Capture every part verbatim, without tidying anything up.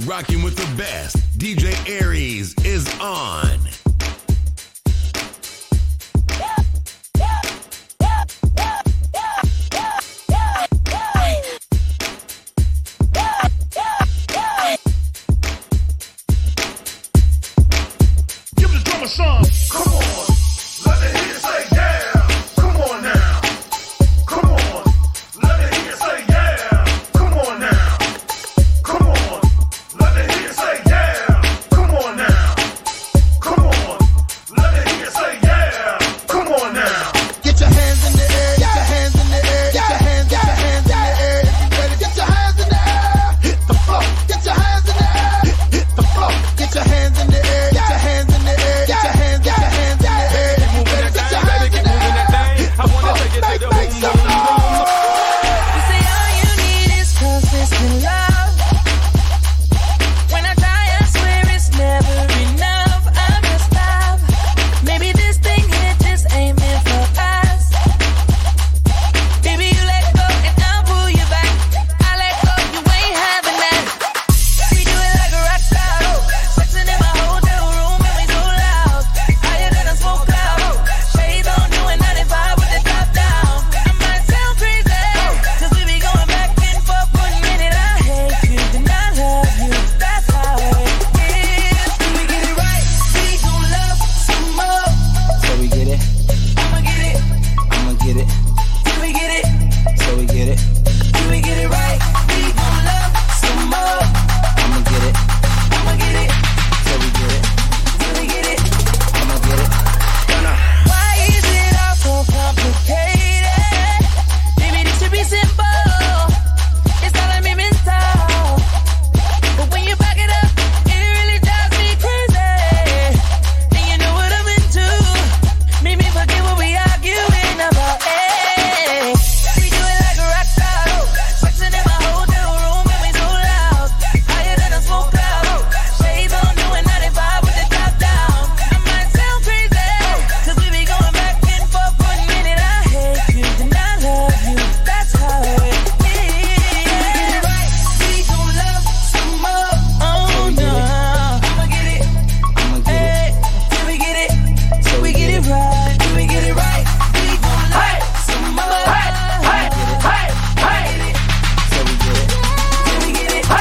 Rocking with the best. D J Aries is on. Give the drummer some. Come on. Let me hear you say yeah. Come on now. Come on. Let me hear you say yeah. Come on now. Come on. Let me hear you say yeah. Come on now. Come on. Let me hear you say yeah. Come on now. Get your hands in the air. Get your hands in the air. Get your hands, get your hands in the air. Better get your hands in the air. Hit the floor. Get your hands in the air. Hit the floor. Get your hands in the air. Get your hands in the air. Get your hands, get your hands in the air. Better get your hands in the air. I wanna take it to the make some noise. You say all you need is consistent love. When I try, I swear it's never enough. I'm just stop. Maybe this thing here just ain't meant for us. Baby, you let go and I'll pull you back. I let go, you ain't having that. We do it like a rock star. Sexing in my hotel room and we so loud. Higher than a smoke cloud. Shades on, doing ninety-five with the top down. I might sound crazy, cause we be going back and forth. One minute I hate you, then I love you. That's how it is. Till we get it right, we gon' love some more. So we get it, I'ma get it, I'ma get it, till we get it, so we get it, till we get it right. We gon' love some more. I'ma get it, I'ma get it, so we get it, till we get it. I'ma get it. Why is it all so complicated? Maybe this should be simple. It's all I'm mental. But when you back it up, it really drives me crazy. And you know what I'm into. Made me forget what we arguing about. Hey, we do it like a rock star. Sexing in my hotel room and we so loud. Higher than a smoke cloud. Shades on, doing ninety-five with the top down. I might sound crazy, cause we be going back and forth. One minute I hate you, then I love you. That's how it is. We gon' love some more. Oh no, I'ma get it, I'ma get hey, till we get it, till we get it right, till we get it right. We gon' love some more. Hey, hey, hey. it, so we get it, Till we get it.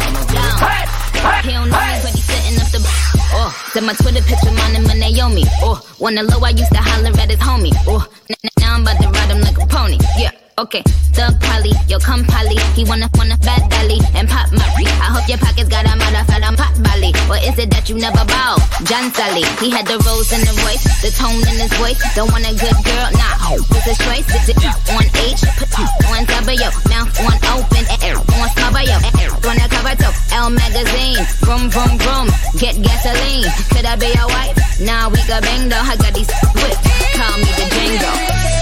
He don't know me, but he's setting up the. Oh, said my Twitter picture, mine and my Naomi. Oh, when the low, I used to holler at his homie. Oh, n- n- now I'm about to ride him like a pony. Yeah, okay. Thug Polly, yo, come Polly. He wanna wanna bad dolly and pop Murray. I hope your pockets got a mother fat on pot Bali. Or is it that you never bow? John Sully, he had the rose in the voice, the tone in his voice. Don't want a good girl, nah. It's a choice. It's it on H, put on W, mouth on open, air on smother yo, air on the cover toe. L magazine, vroom vroom vroom, get gasoline. Could I be your wife? Nah, we got bang though. I got these whips. Call me the Django.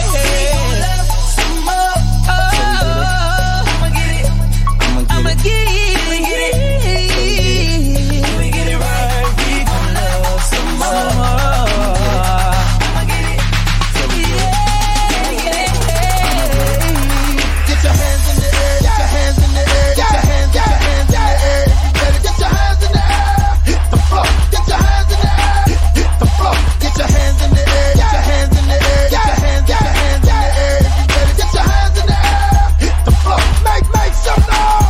Some more. I'ma get it, I'ma get I'ma it, get it, we get it. Till we get it right, we gon' love some more. I'ma get it, so we get it, yeah, Get your hands in the air. Get your hands in the air. Get your hands, get your hands in the air. Better get your hands in the air. Hit the floor. Get your hands in the air. Hit the floor. Get your hands in the air. Get your hands in the air. Get your hands, get your hands in the air. Better get your hands in the air. Hit the floor. Make, make some noise.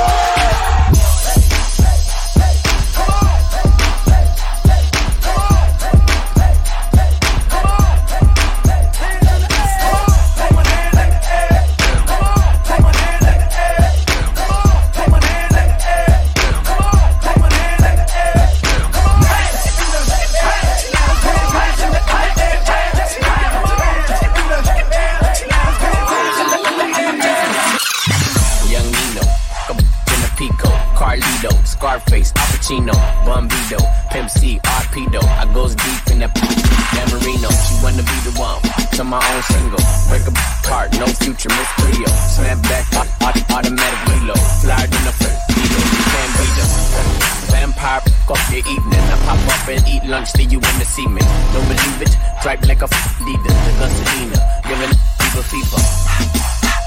Young Nino, in a Pico, Carlito, Scarface, Al Pacino, Bombito, Pimp C, Arpedo. I goes deep in that Dan Marino. She wanna be the one to my own single. Break a heart, no future, Miss Cleo. Snap back, aut- aut- automatic reload. Flyer than a first kilo. You can't beat them. Vampire, fuck off your evening. I pop up and eat lunch, leave you in the semen. Don't believe it? Drive like a f*** leader. The Gasolina, giving people fever.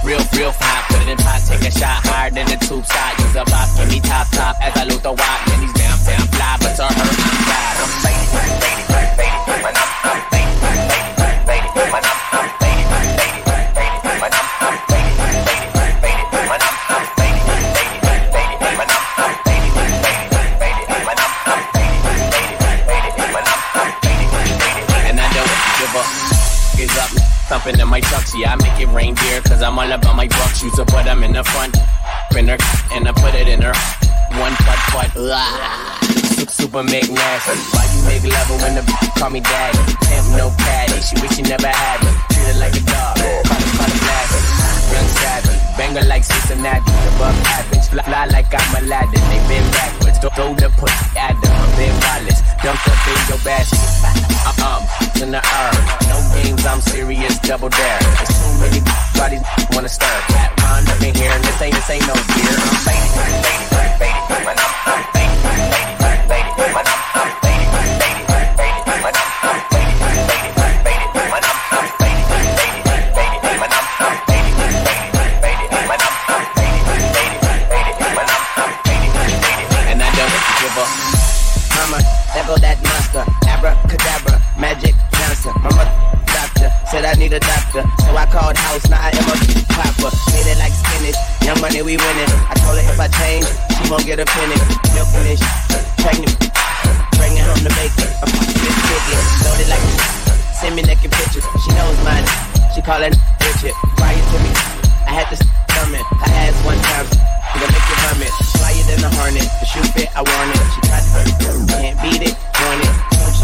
real, real fine. Put it in pot, take a shot higher than the tube side. Use a box, give me top, top as I loot the wide. Man, these damn, damn fly, but to her, I'm bad. I'm faded, faded, faded, when I'm, I'm faded, faded, faded, when I'm, I'm faded, faded, faded, when I'm, I'm faded, faded, faded, when I'm, I'm faded, faded, faded, when I'm, I'm faded, faded, faded, when I'm, I'm faded, faded, faded, when I'm, I'm faded, faded, and I don't give up. Is up, thumping in my trucks, yeah, I make it rain beer, cause I'm all about my bucks. Used to put them in the front, in her, and I put it in her. One putt putt, ah, super McNasty. Why you make level when the bitch call me daddy? Pimp no caddy, she wish she never had me. Treat her like a dog, call her, call her classy. Young savage, banger like Cincinnati, above average. Fly, fly like I'm Aladdin, they been backwards. Throw, throw the pussy at them, I'm Ben Wallace. Dumped up in your basket, uh-uh, in the earth. No games, I'm serious, double dare. There's too many bodies wanna stir. Cat round up in here, and this ain't, this ain't no beer. I'm faded, faded, faded, when I'm, I'm faded, faded, faded, when I'm, I'm faded, faded, faded, when I'm, I'm faded, faded, faded, when I'm, I'm faded, faded, faded, when I'm, I'm faded, faded, faded, when I'm, I'm faded, faded, faded, when I'm, I'm faded, faded, and I don't give up. Mama, there go that monster, abracadabra, magic Johnson. Mama, doctor, said I need a doctor, so I called house, now I am a popper. Made it like spinach, young money we winning. I told her if I change, she won't get a penny. Milk finish, pregnant, bringing home the bacon. I'm fucking this ticket, loaded like send me naked pictures. She knows mine, she call it Richard. Prior to me, I had to stomach. I asked one time, she gon' make you vomit. Flyer than a hornet, the shoe fit, I want it. She tried to can't beat it, want it.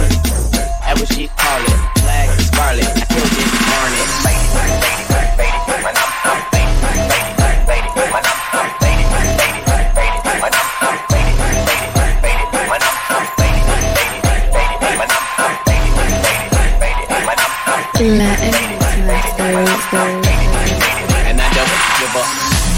That's what she call it. Flag scarlet, I killed it, darn it. Faded, faded, faded, when I'm, I'm faded, faded, faded, when I'm, I'm faded, faded, faded, when I'm, I'm faded, faded, faded, when I'm, I'm faded, faded, faded, when I'm, I'm faded, faded, faded, when I'm, I'm faded, faded, faded, and I don't give up.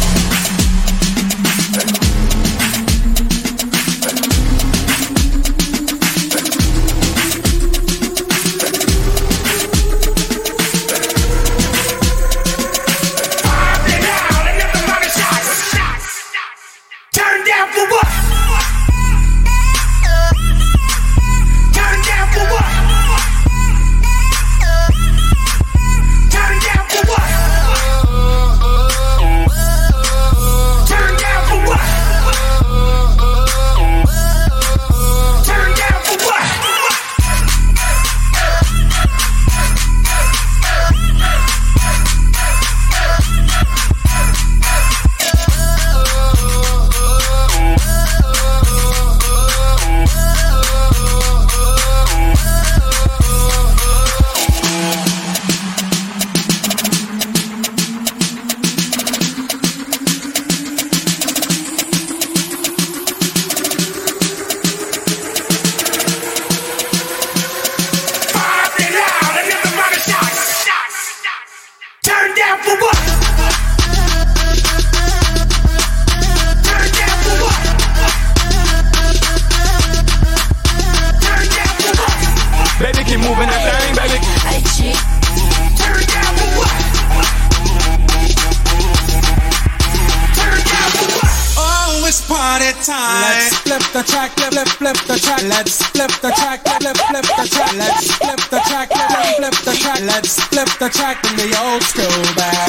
Let's flip the track, flip, flip the track. Let's flip the track, flip, flip the track. Let's flip the track in the old school back.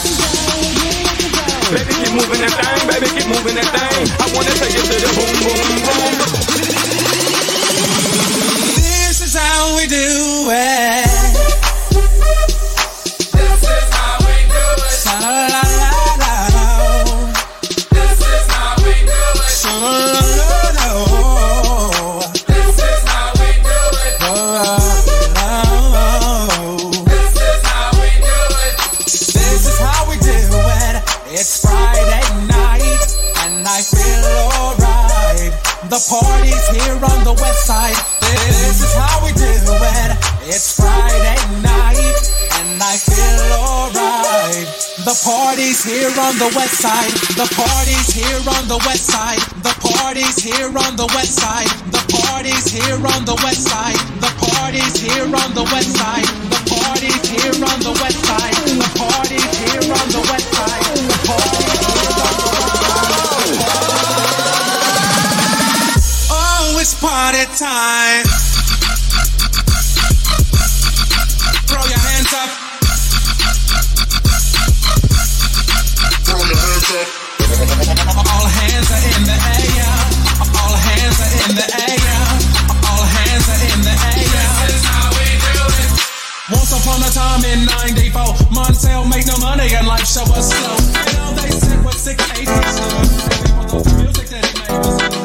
Baby, keep moving that thing, baby, keep moving that thing. I wanna take you to the boom, boom, boom. This is how we do it. This is how we do it. La la la la la. This is how we do it. La la la la. This is how we do it. This is how we do it. This is how we do it. It's Friday night and I feel alright. The party's here on the west side. This is how we do it. It's Friday night and I feel alright. The party's here on the west side. The party's here on the west side. The party's here on the west side. The party's here on the west side. The party's here on the west side. The party's here on the west side. The party's here on the west side. time. Throw your hands up. Throw your hands up. All hands are in the air. All hands are in the air. All hands are in the air. This is how we do it. Once upon a time in ninety-four, Montel made no money and life show was slow. You know they said what six eight was slow. The music that he made was slow.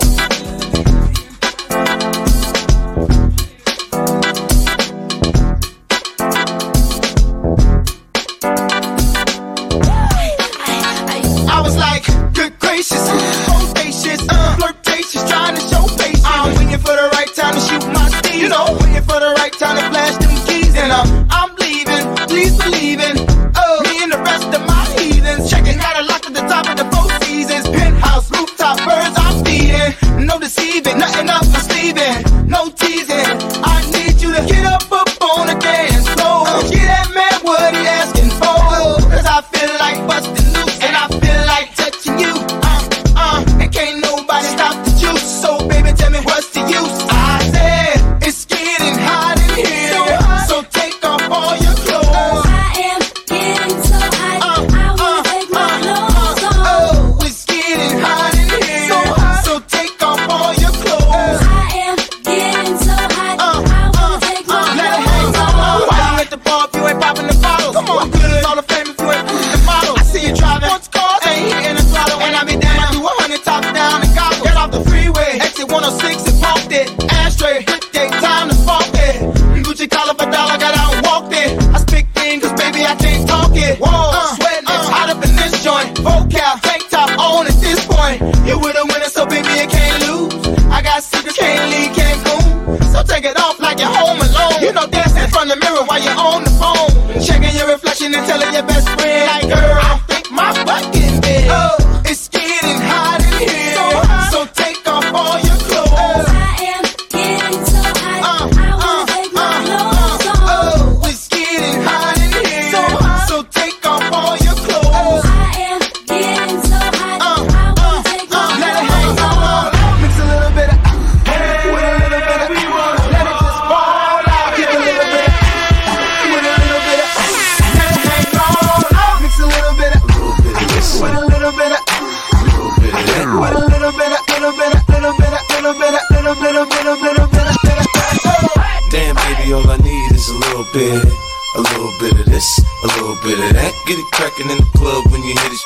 I was like, good gracious, bodacious, uh, flirtatious, trying to show patience. I'm waiting for the right time to shoot my steam, you know, waiting for the right time to flash them keys. And uh, I'm leaving, please believe in, oh, me and the rest of my heathens. Checking out a lock at the top of the Four Seasons, penthouse, rooftop, birds I'm feeding. No deceiving, nothing up my sleeving, no teasing. I need you to get up, up on the dance floor. Uh, get that man what he asking for, cause I feel like busting loose and I feel like touching you. Uh, uh, and can't nobody stop the juice. So baby, tell me what's the use? I said it's getting hot in here, so, hot. So take off all your clothes. I am getting so hot. Uh, I wanna uh, take my uh, clothes uh, off. Oh, it's getting hot in here, so, hot. So take off all your clothes. I am getting so hot. Uh, I wanna uh, take my uh, let it hang clothes on. off. Why you at the bar if you ain't popping the bottles? Come on, good. It's all the fame if you ain't pushing the model. I see you driving sports cars, ain't hitting the throttle. When I be down, I do a hundred top down and gobble. Get off the freeway, exit one oh six and parked it. Ashtray, hit day, time to spark it. Gucci collar for dollar, got out and walked it. I speak things, cause baby I can't talk it. Whoa, uh, sweating, it's hot up in this joint. Vocal, tank top on at this point. You with a winner, so baby you can't lose. I got secrets, can't leave Cancun. So take it off like you're home alone. You know, dancing in front of the mirror while you're on the phone. Checking your reflection and telling your best friend, like, girl, I think my butt getting big. Oh, it's getting hot in here, so, hot. So take off all your clothes. I am getting so hot. Uh, I wanna uh, take my uh, clothes uh, off. Oh, it's getting hot in here, so, hot. So take off all your clothes. I am getting so hot. Uh, I wanna uh, take uh, my let it hang clothes off. on. Mix a little bit of with a little bit of let it just fall out. Give a little bit of with a little bit of let it hang on. Mix a little bit of with a little bit of with a little bit of little bit of little bit of little bit of little bit of little bit of little bit of. Damn, baby, all I need is a little bit, a little bit of this, a little bit of that. Get it crackin' in the club when you hit it.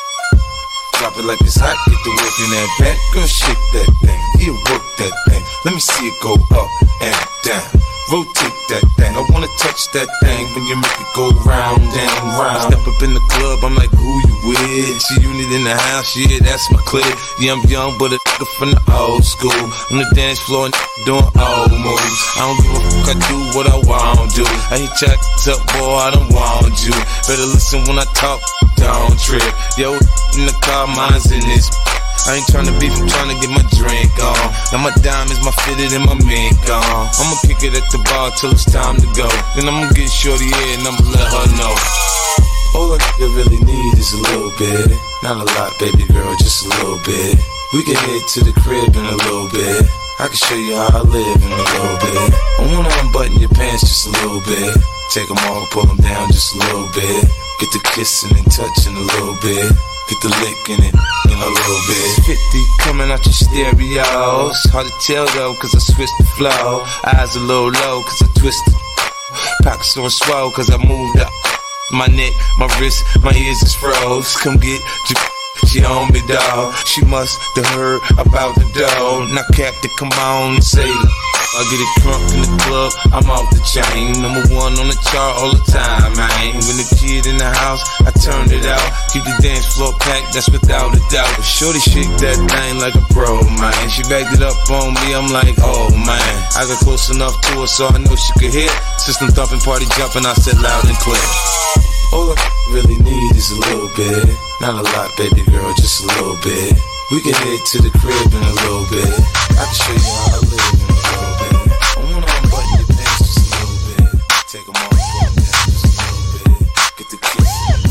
Drop it like it's hot, get the work in that back. Girl, shake that thing, yeah, work that thing. Let me see it go up and down. Rotate that thing, I wanna touch that thing when you make it go round and round. Step up in the club, I'm like, who you with? She unit in the house, yeah, that's my clique. Yeah, I'm young, but a nigga from the old school. On the dance floor and doing old moves. I don't give a fuck, I do what I want to. I hit your ass up, boy, I don't want you. Better listen when I talk, don't trip. Yo, in the car, mine's in this. I ain't tryna beef, I'm tryna get my drink on. Now my diamonds, my fitted, and my mink on. I'ma kick it at the bar till it's time to go. Then I'ma get shorty here and I'ma let her know. All a nigga really need is a little bit. Not a lot, baby girl, just a little bit. We can head to the crib in a little bit. I can show you how I live in a little bit. I wanna unbutton your pants just a little bit. Take them off, pull them down just a little bit. Get the kissing and touching a little bit. Get the licking it in a little bit. fifty coming out your stereos. Hard to tell though, cause I switched the flow. Eyes a little low, cause I twisted. Pockets on swole, cause I moved up. My neck, my wrist, my ears is froze. Come get your she on me, dawg. She must have heard about the dough. Now, Captain, come on and say it. I get it drunk in the club, I'm off the chain. Number one on the chart all the time, man. When the kid in the house, I turned it out. Keep the dance floor packed, that's without a doubt. But shorty shake that thing like a pro, man. She backed it up on me, I'm like, oh, man. I got close enough to her so I know she could hear. System thumping, party jumping, I said loud and clear. All I really need is a little bit. Not a lot, baby girl, just a little bit. We can head to the crib in a little bit. I can show you how I live in a little bit. I wanna unbutton your pants just a little bit. Take them off, pull them down just a little bit. Get the kiss.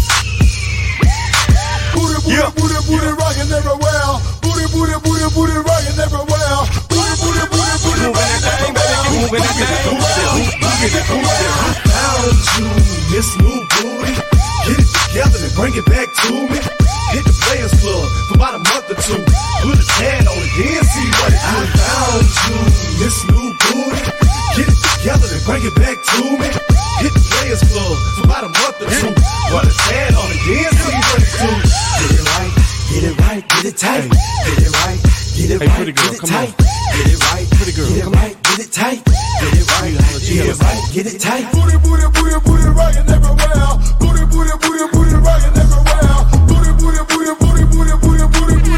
Booty, booty, yeah. booty, booty, rockin' everywhere. Booty, booty, booty, booty, rockin' everywhere. Booty, booty, booty, booty, moving that thing. moving that thing. Found you, Miss New Booty. Get it together and bring it back to me. Hit the Players Club for about a month or two. Put a tan on it, then see what it do. I found you, Miss New Booty. Get it together and bring it back to me. Hit the Players Club for about a month or two. Put a tan on it, then see what it do. Get it right, get it right, get it tight. Get it right, get it Hey, right, pretty girl, get it come tight. on. Get it right, pretty girl, get it right, get it tight. Get it right, get it right, get it tight. Booty, booty, booty, booty, rockin' everywhere. Booty, booty, booty, booty, rockin' everywhere. Booty, booty, booty, booty, booty, booty, booty, booty,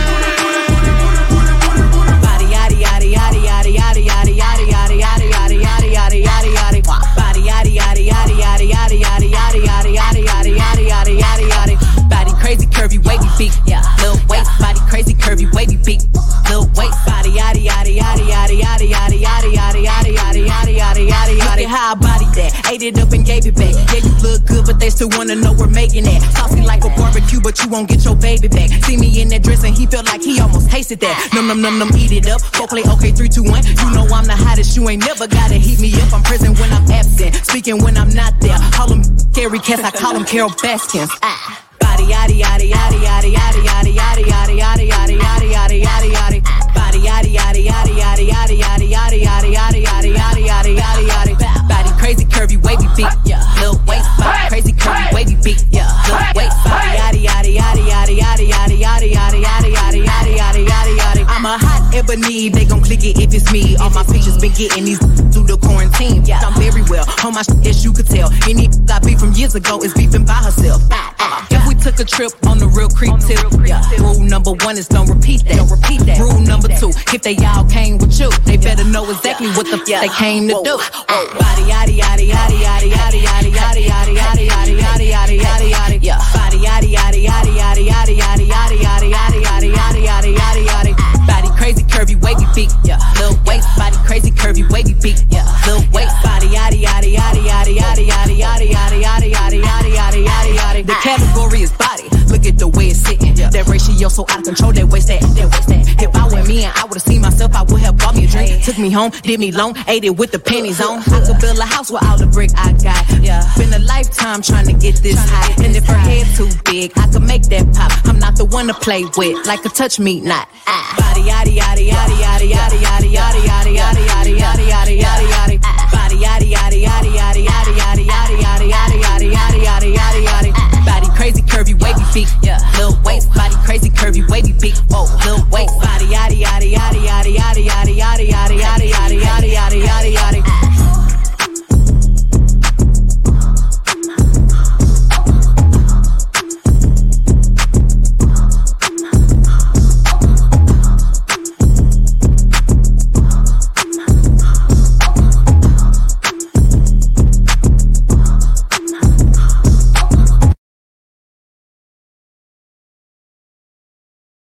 Body yaddy yaddy yaddy yaddy yaddy yaddy yaddy yaddy yaddy yaddy yaddy yaddy yaddy yaddy. Body yaddy yaddy yaddy yaddy yaddy yaddy yaddy yaddy yaddy yaddy yaddy yaddy yaddy yaddy. Body crazy curvy wavy feet, yeah. Little waist, body crazy curvy wavy feet. Little waist, body yaddy yaddy yaddy yaddy yaddy yaddy yaddy yaddy yaddy yaddy yaddy yaddy yaddy. Look at how I body that, ate it up and gave it back. Yeah, you look good, but they still wanna know we're making that. Saucy like a barbecue, but you won't get your baby back. See me in that dress and he felt like he almost tasted that. Num num num num, eat it up. Go play okay, three, two, one. You know I'm the hottest. You ain't never gotta heat me up. I'm present when I'm absent, speaking when I'm not there. Call him scary cats, I call him Carol Baskins. Ah. Body yaddy yaddy yaddy yaddy yaddy yaddy yaddy yaddy yaddy yaddy yaddy yaddy yaddy yaddy. Body yaddy yaddy yaddy yaddy yaddy yaddy yaddy yaddy yaddy yaddy yaddy yaddy yaddy yaddy. Body crazy curvy wavy feet, yeah. Little waist, body crazy curvy wavy feet, yeah. Little waist, body yaddy yaddy yaddy yaddy yaddy yaddy yaddy yaddy yaddy yaddy yaddy yaddy yaddy yaddy. I'm a hot ebony, they gon' click it if it's me. All my pictures been getting these through the quarantine. Yeah, I'm very well on my shit, as you could tell. Any I beef from years ago is beefing by herself. If we took a trip on the real creep tip, yeah. Rule number one is don't repeat that. Don't repeat that. Rule number two, if they all came with you, they better know exactly what the f they came to do. Body yaddy yaddy yaddy yaddy yaddy yaddy yaddy yaddy yaddy yaddy yaddy yaddy yaddy yaddy. Yeah. Body yaddy yaddy yaddy yaddy yaddy yaddy yaddy yaddy yaddy yaddy yaddy yaddy yaddy yaddy. Body crazy curvy wavy feet, yeah. Little waist, body crazy curvy wavy feet, yeah. Little waist, body yaddy yaddy yaddy yaddy yaddy yaddy yaddy yaddy yaddy yaddy yaddy yaddy yaddy yaddy. The category is body. Look at the way it's sitting. Yeah. That ratio so out of control. That waist that, that waist that. If I were me and I would've seen myself, I would have bought me a drink. Took me home, did me long, ate it with the pennies on. I could build a house with all the brick I got. Yeah. Been a lifetime trying to get this high. And if her head too big, I could make that pop. I'm not the one to play with, like a touch me not. Ah. Body yaddy yaddy yaddy yaddy yaddy yaddy yaddy yaddy yaddy yaddy yaddy yaddy yaddy yaddy. Body yaddy yaddy yaddy yaddy yaddy yaddy yaddy yaddy yaddy yaddy yaddy yaddy yaddy yaddy. Body crazy curvy wavy feet, yeah. Little waist, body crazy curvy wavy feet. Whoa, little waist, body yaddy yaddy yaddy yaddy yaddy yaddy yaddy yaddy